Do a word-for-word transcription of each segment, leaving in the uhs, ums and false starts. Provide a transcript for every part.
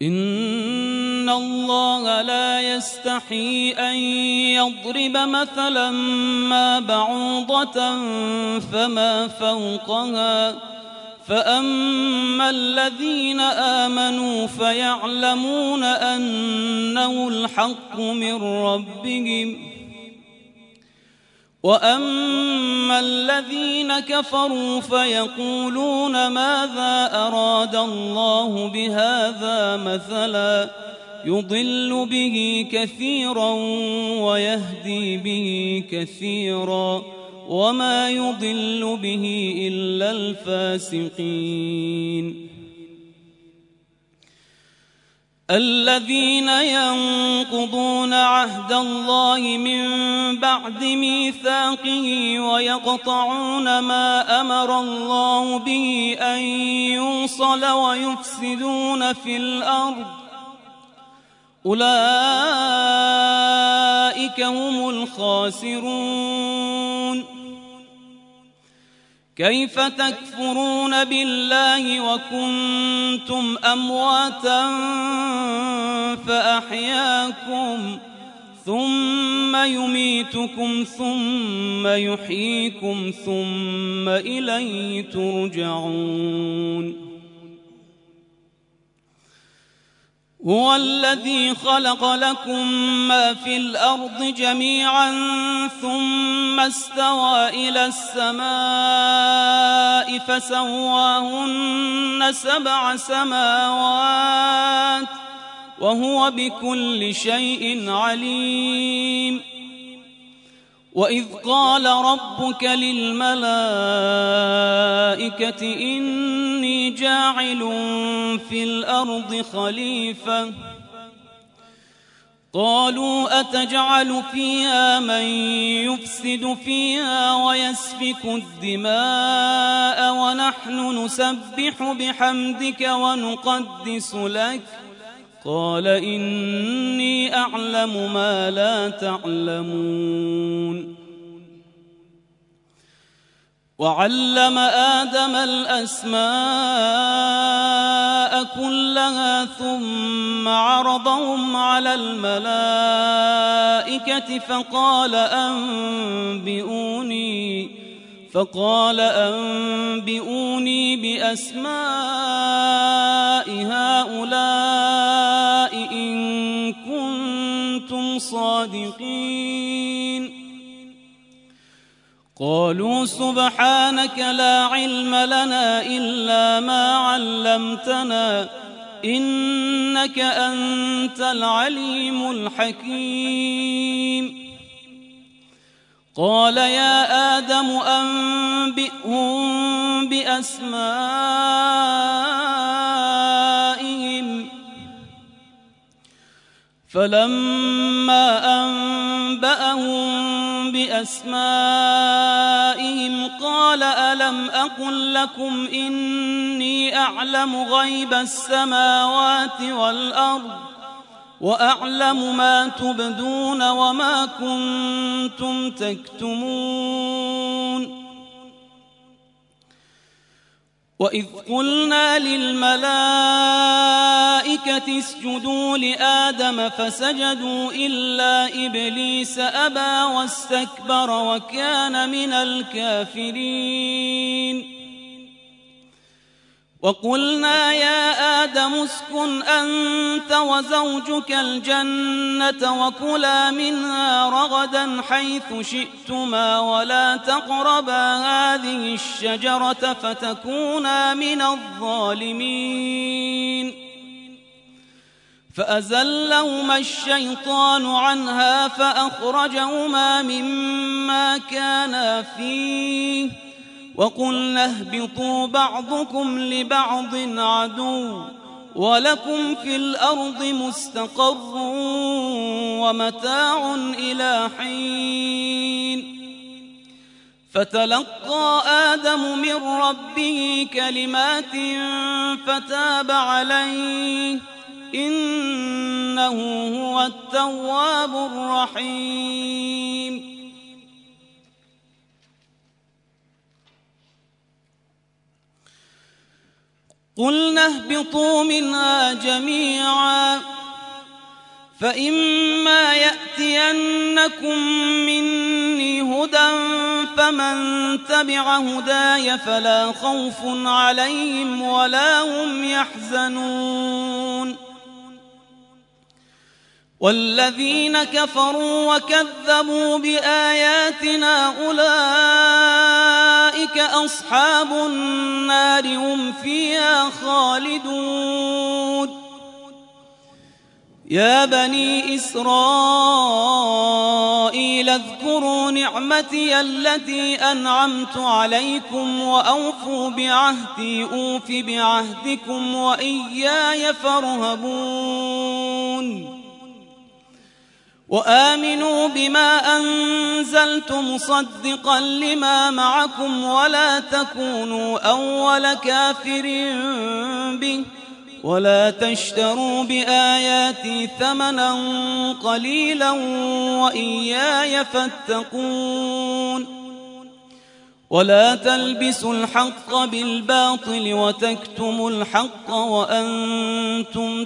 إن الله لا يستحي أن يضرب مثلا ما بعوضة فما فوقها فأما الذين آمنوا فيعلمون أنه الحق من ربهم وأما الذين كفروا فيقولون ماذا أراد الله بهذا مثلا يضل به كثيرا ويهدي به كثيرا وما يضل به إلا الفاسقين الذين ينقضون عهد الله من بعد ميثاقه ويقطعون ما أمر الله به أن يوصل ويفسدون في الأرض أولئك هم الخاسرون كيف تكفرون بالله وكنتم أمواتا فأحياكم ثم يميتكم ثم يحييكم ثم إليه ترجعون هو الذي خلق لكم ما في الأرض جميعا ثم استوى إلى السماء فسواهن سبع سماوات وهو بكل شيء عليم وإذ قال ربك للملائكة إني جاعل في الأرض خليفة قالوا أتجعل فيها من يفسد فيها ويسفك الدماء ونحن نسبح بحمدك ونقدس لك قال إني أعلم ما لا تعلمون وعلم آدم الأسماء كلها ثم عرضهم على الملائكة فقال أنبئوني فقال أنبئوني بأسماء هؤلاء إن كنتم صادقين قالوا سبحانك لا علم لنا إلا ما علمتنا إنك أنت العليم الحكيم قال يا آدم أنبئهم بأسمائهم فلما أنبأهم بأسمائهم قال ألم أقل لكم إني أعلم غيب السماوات والأرض وأعلم ما تبدون وما كنتم تكتمون وإذ قلنا للملائكة اسجدوا لآدم فسجدوا إلا إبليس أبى واستكبر وكان من الكافرين وقلنا يا آدم اسكن أنت وزوجك الجنة وكلا منها رغدا حيث شئتما ولا تقربا هذه الشجرة فتكونا من الظالمين فأزلهما الشيطان عنها فأخرجهما مما كانا فيه وقلنا اهبطوا بعضكم لبعض عدو ولكم في الأرض مستقر ومتاع إلى حين فتلقى آدم من ربه كلمات فتاب عليه إنه هو التواب الرحيم قلنا اهبطوا منها جميعا فإما يأتينكم مني هدى فمن تبع هداي فلا خوف عليهم ولا هم يحزنون والذين كفروا وكذبوا بآياتنا أولئك أصحاب النار هم فيها خالدون يا بني إسرائيل اذكروا نعمتي التي أنعمت عليكم وأوفوا بعهدي أوف بعهدكم وإياي فارهبون وآمنوا بما أنزلت مصدقا لما معكم ولا تكونوا أول كافر به ولا تشتروا بآياتي ثمنا قليلا وإياي فاتقون ولا تلبسوا الحق بالباطل وتكتموا الحق وأنتم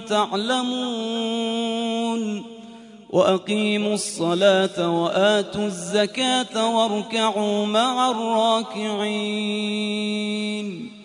تعلمون وأقيموا الصلاة وآتوا الزكاة واركعوا مع الراكعين